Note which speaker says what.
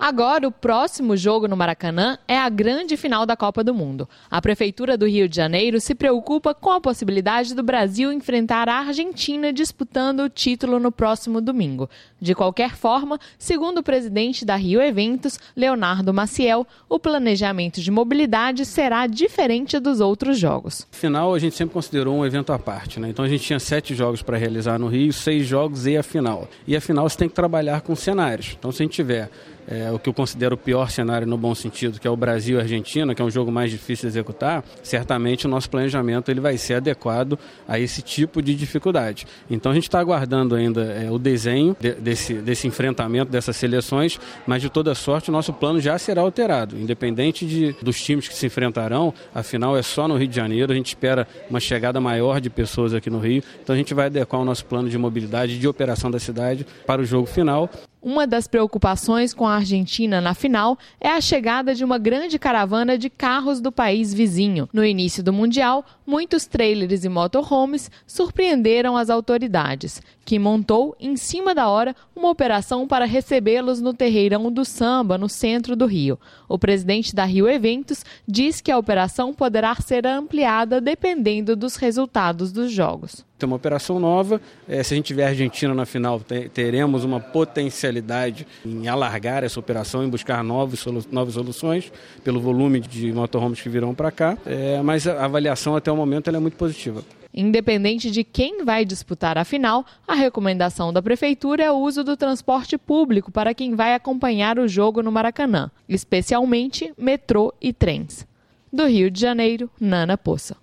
Speaker 1: Agora, o próximo jogo no Maracanã é a grande final da Copa do Mundo. A Prefeitura do Rio de Janeiro se preocupa com a possibilidade do Brasil enfrentar a Argentina disputando o título no próximo domingo. De qualquer forma, segundo o presidente da Rio Eventos, Leonardo Maciel, o planejamento de mobilidade será diferente dos outros jogos.
Speaker 2: Final a gente sempre considerou um evento à parte, né? Então a gente tinha 7 jogos para realizar no Rio, 6 jogos e a final. E a final você tem que trabalhar com cenários. Então se a gente tiver o que eu considero o pior cenário no bom sentido, que é o Brasil e Argentina, que é um jogo mais difícil de executar, certamente o nosso planejamento ele vai ser adequado a esse tipo de dificuldade. Então a gente está aguardando ainda o desenho desse enfrentamento, dessas seleções, mas de toda sorte o nosso plano já será alterado, independente dos times que se enfrentarão. Afinal é só no Rio de Janeiro, a gente espera uma chegada maior de pessoas aqui no Rio, então a gente vai adequar o nosso plano de mobilidade, de operação da cidade para o jogo final.
Speaker 1: Uma das preocupações com a Argentina na final é a chegada de uma grande caravana de carros do país vizinho. No início do Mundial, muitos trailers e motorhomes surpreenderam as autoridades, que montou, em cima da hora, uma operação para recebê-los no Terreirão do Samba, no centro do Rio. O presidente da Rio Eventos diz que a operação poderá ser ampliada dependendo dos resultados dos jogos.
Speaker 2: Tem uma operação nova, se a gente tiver a Argentina na final, teremos uma potencialidade em alargar essa operação, em buscar novas soluções, pelo volume de motorhomes que virão para cá, mas a avaliação até o momento ela é muito positiva.
Speaker 1: Independente de quem vai disputar a final, a recomendação da Prefeitura é o uso do transporte público para quem vai acompanhar o jogo no Maracanã, especialmente metrô e trens. Do Rio de Janeiro, Nana Poça.